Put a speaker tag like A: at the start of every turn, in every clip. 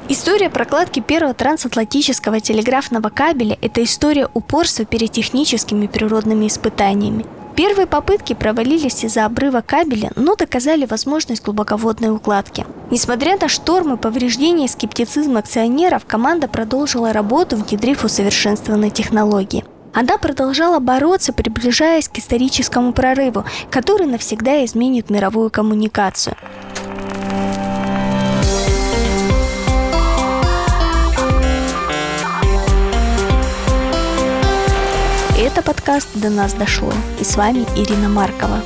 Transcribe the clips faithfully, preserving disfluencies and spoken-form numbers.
A: История прокладки первого трансатлантического телеграфного кабеля – это история упорства перед техническими природными испытаниями. Первые попытки провалились из-за обрыва кабеля, но доказали возможность глубоководной укладки. Несмотря на штормы, повреждения и скептицизм акционеров, команда продолжила работу, внедрив усовершенствованные технологии. Она продолжала бороться, приближаясь к историческому прорыву, который навсегда изменит мировую коммуникацию. Это подкаст «До нас дошло». И с вами Ирина Маркова.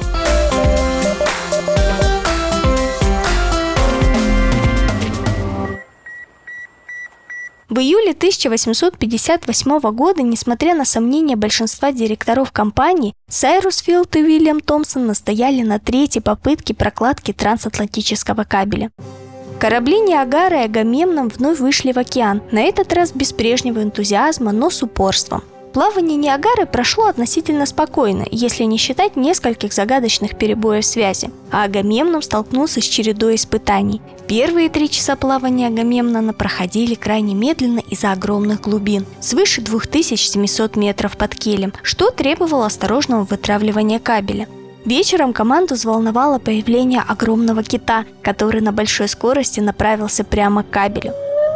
A: В июле тысяча восемьсот пятьдесят восьмого года, несмотря на сомнения большинства директоров компании, Сайрус Филд и Уильям Томпсон настояли на третьей попытке прокладки трансатлантического кабеля. Корабли «Ниагара» и «Агамемнон» вновь вышли в океан, на этот раз без прежнего энтузиазма, но с упорством. Плавание «Ниагары» прошло относительно спокойно, если не считать нескольких загадочных перебоев связи, а «Агамемнон» столкнулся с чередой испытаний. Первые три часа плавания «Агамемнона» проходили крайне медленно из-за огромных глубин, свыше две тысячи семьсот метров под килем, что требовало осторожного вытравливания кабеля. Вечером команду взволновало появление огромного кита, который на большой скорости направился прямо к кабелю.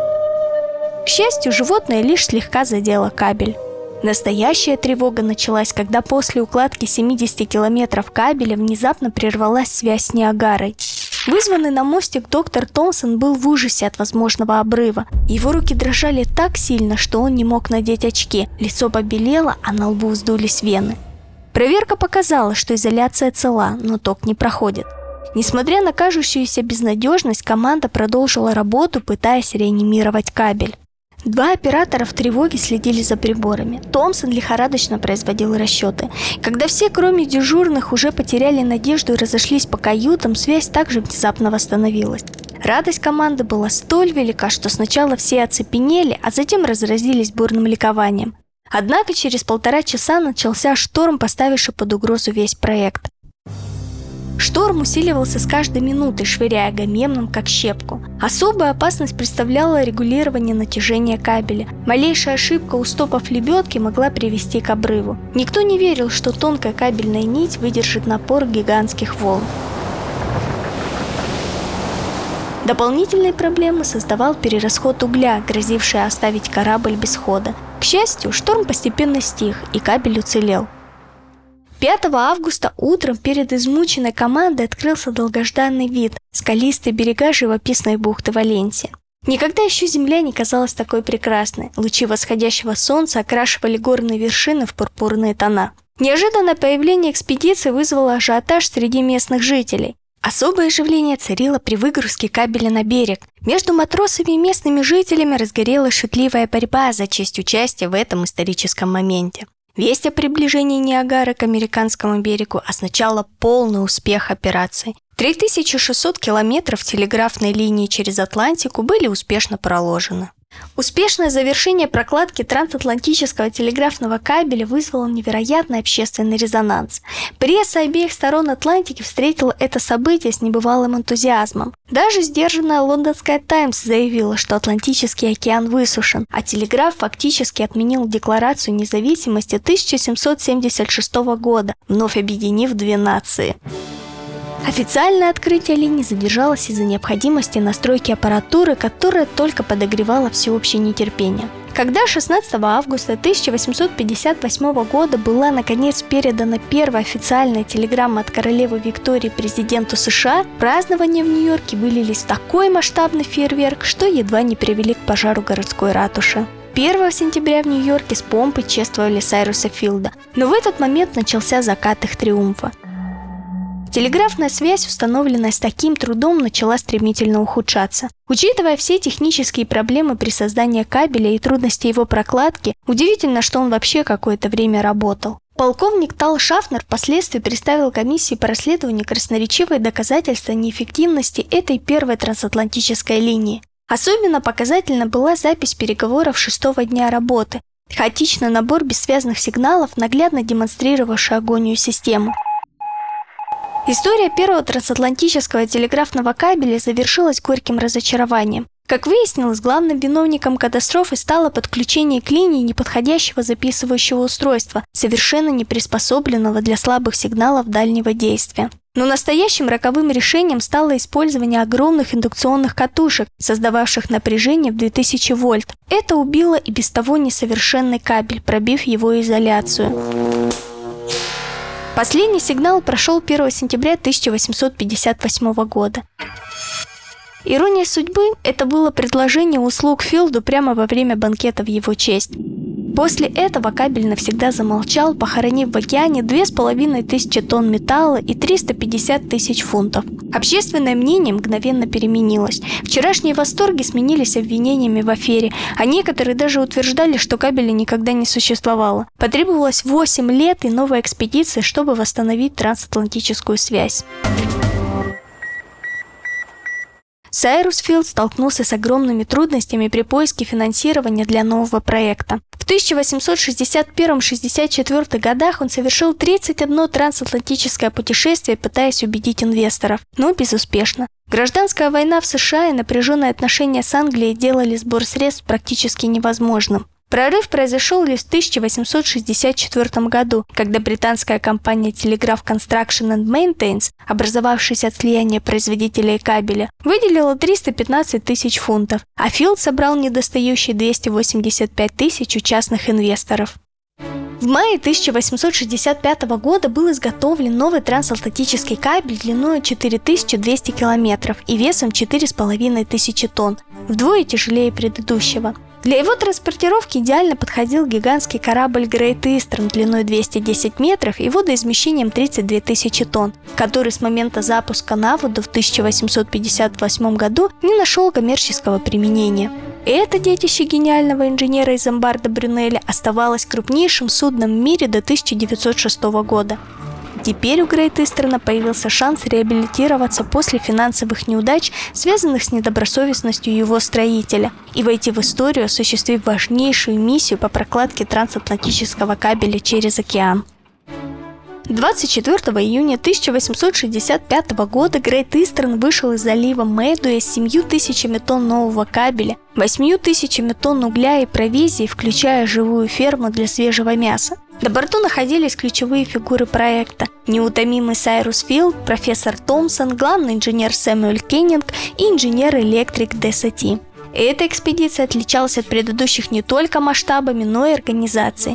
A: К счастью, животное лишь слегка задело кабель. Настоящая тревога началась, когда после укладки семидесяти километров кабеля внезапно прервалась связь с «Ниагарой». Вызванный на мостик доктор Томпсон был в ужасе от возможного обрыва. Его руки дрожали так сильно, что он не мог надеть очки, лицо побелело, а на лбу вздулись вены. Проверка показала, что изоляция цела, но ток не проходит. Несмотря на кажущуюся безнадежность, команда продолжила работу, пытаясь реанимировать кабель. Два оператора в тревоге следили за приборами. Томпсон лихорадочно производил расчеты. Когда все, кроме дежурных, уже потеряли надежду и разошлись по каютам, связь также внезапно восстановилась. Радость команды была столь велика, что сначала все оцепенели, а затем разразились бурным ликованием. Однако через полтора часа начался шторм, поставивший под угрозу весь проект. Шторм усиливался с каждой минутой, швыряя «Агамемнон» как щепку. Особую опасность представляло регулирование натяжения кабеля. Малейшая ошибка у стопов лебедки могла привести к обрыву. Никто не верил, что тонкая кабельная нить выдержит напор гигантских волн. Дополнительные проблемы создавал перерасход угля, грозивший оставить корабль без хода. К счастью, шторм постепенно стих, и кабель уцелел. пятого августа утром перед измученной командой открылся долгожданный вид – скалистые берега живописной бухты Валенсия. Никогда еще земля не казалась такой прекрасной. Лучи восходящего солнца окрашивали горные вершины в пурпурные тона. Неожиданное появление экспедиции вызвало ажиотаж среди местных жителей. Особое оживление царило при выгрузке кабеля на берег. Между матросами и местными жителями разгорелась шутливая борьба за честь участия в этом историческом моменте. Весть о приближении «Ниагары» к американскому берегу означала полный успех операции. три тысячи шестьсот километров телеграфной линии через Атлантику были успешно проложены. Успешное завершение прокладки трансатлантического телеграфного кабеля вызвало невероятный общественный резонанс. Пресса обеих сторон Атлантики встретила это событие с небывалым энтузиазмом. Даже сдержанная лондонская «Таймс» заявила, что Атлантический океан высушен, а телеграф фактически отменил Декларацию независимости тысяча семьсот семьдесят шестого года, вновь объединив две нации. Официальное открытие линии задержалось из-за необходимости настройки аппаратуры, которая только подогревала всеобщее нетерпение. Когда шестнадцатого августа тысяча восемьсот пятьдесят восьмого года была наконец передана первая официальная телеграмма от королевы Виктории президенту США, празднования в Нью-Йорке вылились в такой масштабный фейерверк, что едва не привели к пожару городской ратуши. первого сентября в Нью-Йорке с помпой чествовали Сайруса Филда, но в этот момент начался закат их триумфа. Телеграфная связь, установленная с таким трудом, начала стремительно ухудшаться. Учитывая все технические проблемы при создании кабеля и трудности его прокладки, удивительно, что он вообще какое-то время работал. Полковник Тал Шафнер впоследствии представил комиссии по расследованию красноречивые доказательства неэффективности этой первой трансатлантической линии. Особенно показательна была запись переговоров шестого дня работы, хаотичный набор бессвязных сигналов, наглядно демонстрировавший агонию системы. История первого трансатлантического телеграфного кабеля завершилась горьким разочарованием. Как выяснилось, главным виновником катастрофы стало подключение к линии неподходящего записывающего устройства, совершенно не приспособленного для слабых сигналов дальнего действия. Но настоящим роковым решением стало использование огромных индукционных катушек, создававших напряжение в две тысячи вольт. Это убило и без того несовершенный кабель, пробив его изоляцию. Последний сигнал прошел первого сентября тысяча восемьсот пятьдесят восьмого года. Ирония судьбы – это было предложение услуг Филду прямо во время банкета в его честь. После этого кабель навсегда замолчал, похоронив в океане две с половиной тысячи тонн металла и триста пятьдесят тысяч фунтов. Общественное мнение мгновенно переменилось. Вчерашние восторги сменились обвинениями в афере, а некоторые даже утверждали, что кабеля никогда не существовало. Потребовалось восемь лет и новая экспедиция, чтобы восстановить трансатлантическую связь. Сайрус Филд столкнулся с огромными трудностями при поиске финансирования для нового проекта. В тысяча восемьсот шестьдесят первом — шестьдесят четвёртом годах он совершил тридцать одно трансатлантическое путешествие, пытаясь убедить инвесторов, но безуспешно. Гражданская война в США и напряженные отношения с Англией делали сбор средств практически невозможным. Прорыв произошел лишь в тысяча восемьсот шестьдесят четвёртом году, когда британская компания Telegraph Construction and Maintenance, образовавшаяся от слияния производителей кабеля, выделила триста пятнадцать тысяч фунтов, а Филд собрал недостающие двести восемьдесят пять тысяч у частных инвесторов. В мае тысяча восемьсот шестьдесят пятого года был изготовлен новый трансатлантический кабель длиной четыре тысячи двести километров и весом четыре с половиной тысячи тонн, вдвое тяжелее предыдущего. Для его транспортировки идеально подходил гигантский корабль Great Eastern длиной двести десять метров и водоизмещением тридцать две тысячи тонн, который с момента запуска на воду в тысяча восемьсот пятьдесят восьмом году не нашел коммерческого применения. Это детище гениального инженера из Эмбарда Брюнеля оставалось крупнейшим судном в мире до тысяча девятьсот шестого года. Теперь у Great Eastern появился шанс реабилитироваться после финансовых неудач, связанных с недобросовестностью его строителя, и войти в историю, осуществив важнейшую миссию по прокладке трансатлантического кабеля через океан. двадцать четвёртого июня тысяча восемьсот шестьдесят пятого года Great Eastern вышел из залива Мэдуэ с семью тысячами тонн нового кабеля, восьмью тысячами тонн угля и провизии, включая живую ферму для свежего мяса. На борту находились ключевые фигуры проекта – неутомимый Сайрус Филд, профессор Томпсон, главный инженер Сэмюэль Кеннинг и инженер-электрик Десати. Эта экспедиция отличалась от предыдущих не только масштабами, но и организацией.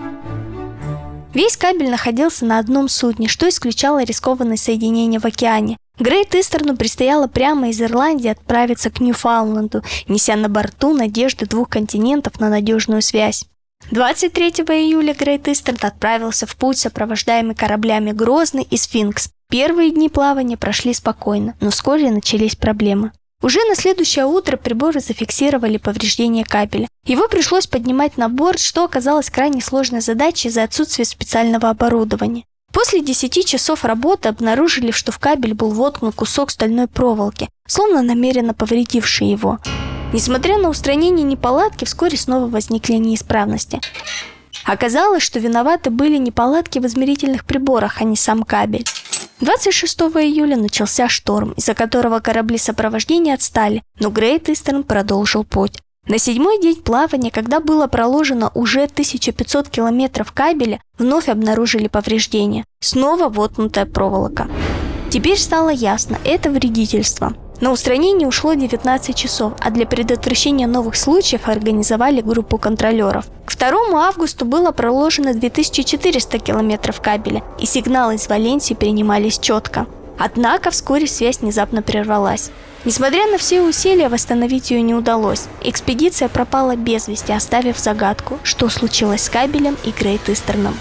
A: Весь кабель находился на одном судне, что исключало рискованное соединение в океане. Great Eastern предстояло прямо из Ирландии отправиться к Ньюфаундленду, неся на борту надежды двух континентов на надежную связь. двадцать третьего июля Great Eastern отправился в путь, сопровождаемый кораблями Грозный и Сфинкс. Первые дни плавания прошли спокойно, но вскоре начались проблемы. Уже на следующее утро приборы зафиксировали повреждение кабеля. Его пришлось поднимать на борт, что оказалось крайне сложной задачей из-за отсутствия специального оборудования. После десяти часов работы обнаружили, что в кабель был воткнут кусок стальной проволоки, словно намеренно повредивший его. Несмотря на устранение неполадки, вскоре снова возникли неисправности. Оказалось, что виноваты были неполадки в измерительных приборах, а не сам кабель. двадцать шестого июля начался шторм, из-за которого корабли сопровождения отстали, но Great Eastern продолжил путь. На седьмой день плавания, когда было проложено уже тысяча пятьсот километров кабеля, вновь обнаружили повреждения. Снова воткнутая проволока. Теперь стало ясно – это вредительство. На устранение ушло девятнадцать часов, а для предотвращения новых случаев организовали группу контролеров. К второму августа было проложено две тысячи четыреста километров кабеля, и сигналы из Валенсии принимались четко. Однако вскоре связь внезапно прервалась. Несмотря на все усилия, восстановить ее не удалось. Экспедиция пропала без вести, оставив загадку, что случилось с кабелем и Great Eastern.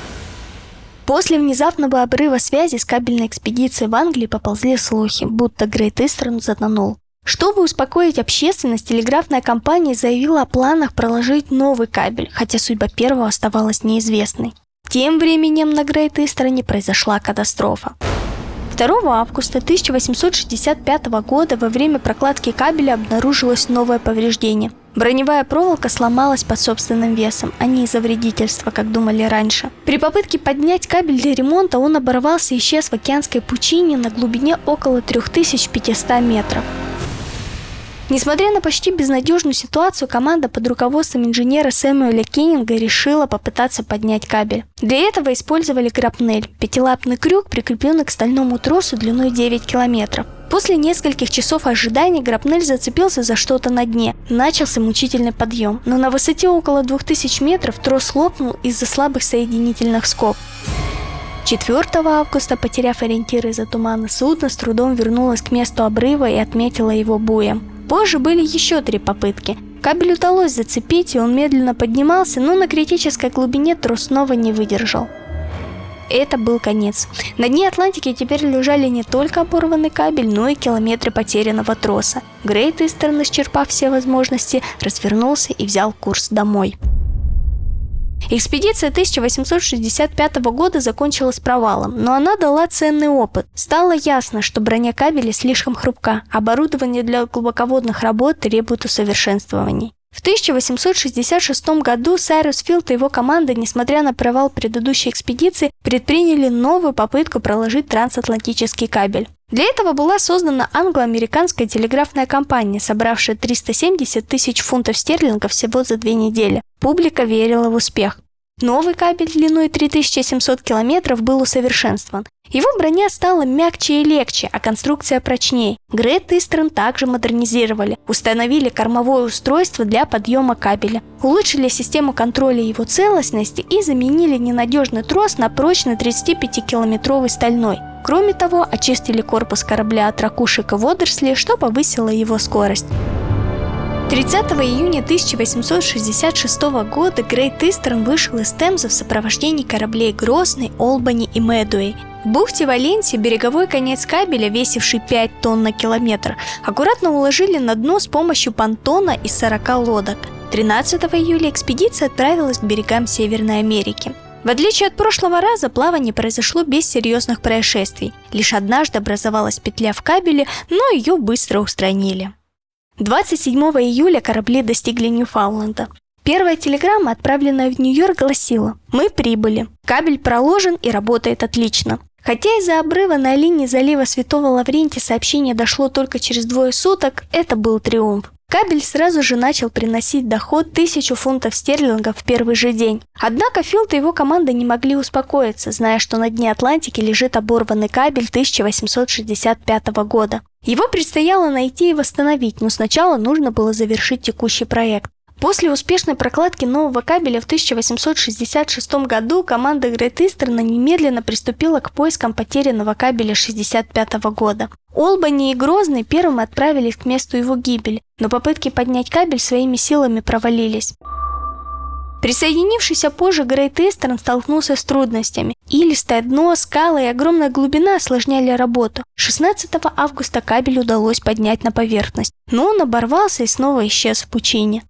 A: После внезапного обрыва связи с кабельной экспедицией в Англии поползли слухи, будто Great Eastern затонул. Чтобы успокоить общественность, телеграфная компания заявила о планах проложить новый кабель, хотя судьба первого оставалась неизвестной. Тем временем на Great Eastern произошла катастрофа. второго августа тысяча восемьсот шестьдесят пятого года во время прокладки кабеля обнаружилось новое повреждение. Броневая проволока сломалась под собственным весом, а не из-за вредительства, как думали раньше. При попытке поднять кабель для ремонта он оборвался и исчез в океанской пучине на глубине около три тысячи пятьсот метров. Несмотря на почти безнадежную ситуацию, команда под руководством инженера Сэмюэля Кеннинга решила попытаться поднять кабель. Для этого использовали грапнель – пятилапный крюк, прикрепленный к стальному тросу длиной девять километров. После нескольких часов ожидания грапнель зацепился за что-то на дне. Начался мучительный подъем, но на высоте около двух тысяч метров трос лопнул из-за слабых соединительных скоб. четвёртого августа, потеряв ориентиры из-за тумана, судно с трудом вернулось к месту обрыва и отметило его буем. Позже были еще три попытки. Кабель удалось зацепить, и он медленно поднимался, но на критической глубине трос снова не выдержал. Это был конец. На дне Атлантики теперь лежали не только оборванный кабель, но и километры потерянного троса. Грейт Истерн, исчерпав все возможности, развернулся и взял курс домой. Экспедиция тысяча восемьсот шестьдесят пятого года закончилась провалом, но она дала ценный опыт. Стало ясно, что броня кабеля слишком хрупка, оборудование для глубоководных работ требует усовершенствований. В тысяча восемьсот шестьдесят шестом году Сайрус Филд и его команда, несмотря на провал предыдущей экспедиции, предприняли новую попытку проложить трансатлантический кабель. Для этого была создана англо-американская телеграфная компания, собравшая триста семьдесят тысяч фунтов стерлингов всего за две недели. Публика верила в успех. Новый кабель длиной три тысячи семьсот километров был усовершенствован. Его броня стала мягче и легче, а конструкция прочнее. Грейт Истерн также модернизировали, установили кормовое устройство для подъема кабеля, улучшили систему контроля его целостности и заменили ненадежный трос на прочный тридцатипятикилометровый стальной. Кроме того, очистили корпус корабля от ракушек и водорослей, что повысило его скорость. тридцатого июня тысяча восемьсот шестьдесят шестого года Грейт Истерн вышел из Темзы в сопровождении кораблей Грозный, Олбани и Медуэй. В бухте Валенсии береговой конец кабеля, весивший пять тонн на километр, аккуратно уложили на дно с помощью понтона из сорока лодок. тринадцатого июля экспедиция отправилась к берегам Северной Америки. В отличие от прошлого раза, плавание произошло без серьезных происшествий. Лишь однажды образовалась петля в кабеле, но ее быстро устранили. двадцать седьмого июля корабли достигли Ньюфаундленда. Первая телеграмма, отправленная в Нью-Йорк, гласила: «Мы прибыли. Кабель проложен и работает отлично». Хотя из-за обрыва на линии залива Святого Лаврентия сообщение дошло только через двое суток, это был триумф. Кабель сразу же начал приносить доход тысячу фунтов стерлингов в первый же день. Однако Филд и его команда не могли успокоиться, зная, что на дне Атлантики лежит оборванный кабель тысяча восемьсот шестьдесят пятого года. Его предстояло найти и восстановить, но сначала нужно было завершить текущий проект. После успешной прокладки нового кабеля в тысяча восемьсот шестьдесят шестом году команда Грейт Истерна немедленно приступила к поискам потерянного кабеля шестьдесят пятого года. Олбани и Грозный первым отправились к месту его гибели, но попытки поднять кабель своими силами провалились. Присоединившийся позже Грейт Истерн столкнулся с трудностями. Илистое дно, скалы и огромная глубина осложняли работу. шестнадцатого августа кабель удалось поднять на поверхность, но он оборвался и снова исчез в пучине.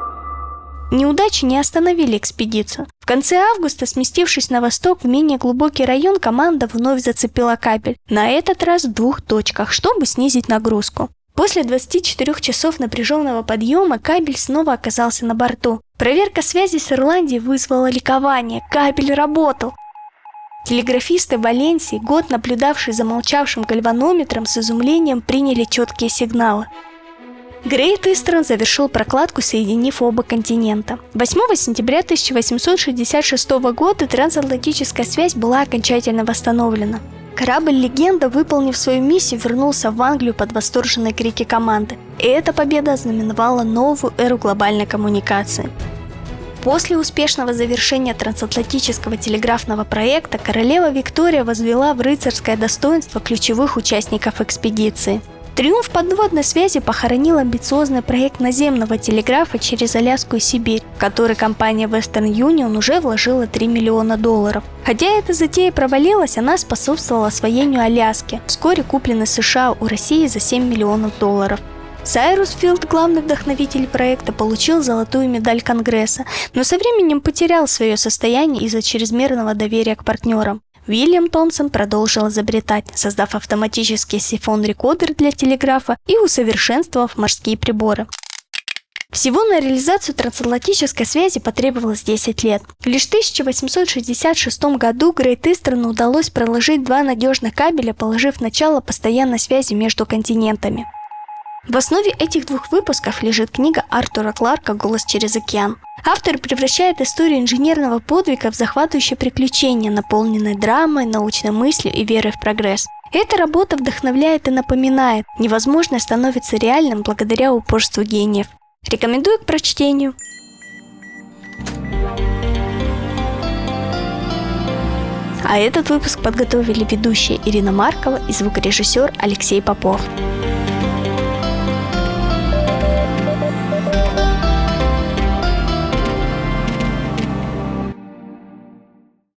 A: Неудачи не остановили экспедицию. В конце августа, сместившись на восток в менее глубокий район, команда вновь зацепила кабель. На этот раз в двух точках, чтобы снизить нагрузку. После двадцати четырёх часов напряженного подъема кабель снова оказался на борту. Проверка связи с Ирландией вызвала ликование. Кабель работал. Телеграфисты Валенсии, год наблюдавшие за молчавшим гальванометром, с изумлением приняли четкие сигналы. Грейт Истерн завершил прокладку, соединив оба континента. восьмого сентября тысяча восемьсот шестьдесят шестого года трансатлантическая связь была окончательно восстановлена. Корабль «Легенда», выполнив свою миссию, вернулся в Англию под восторженные крики команды. И эта победа ознаменовала новую эру глобальной коммуникации. После успешного завершения трансатлантического телеграфного проекта королева Виктория возвела в рыцарское достоинство ключевых участников экспедиции. Триумф подводной связи похоронил амбициозный проект наземного телеграфа через Аляску и Сибирь, в который компания Western Union уже вложила три миллиона долларов. Хотя эта затея провалилась, она способствовала освоению Аляски, вскоре купленной США у России за семь миллионов долларов. Сайрус Филд, главный вдохновитель проекта, получил золотую медаль Конгресса, но со временем потерял свое состояние из-за чрезмерного доверия к партнерам. Уильям Томпсон продолжил изобретать, создав автоматический сифон-рекордер для телеграфа и усовершенствовав морские приборы. Всего на реализацию трансатлантической связи потребовалось десять лет. Лишь в тысяча восемьсот шестьдесят шестом году Грейт Истерну удалось проложить два надежных кабеля, положив начало постоянной связи между континентами. В основе этих двух выпусков лежит книга Артура Кларка «Голос через океан». Автор превращает историю инженерного подвига в захватывающее приключение, наполненное драмой, научной мыслью и верой в прогресс. Эта работа вдохновляет и напоминает, невозможное становится реальным благодаря упорству гениев. Рекомендую к прочтению. А этот выпуск подготовили ведущая Ирина Маркова и звукорежиссер Алексей Попов.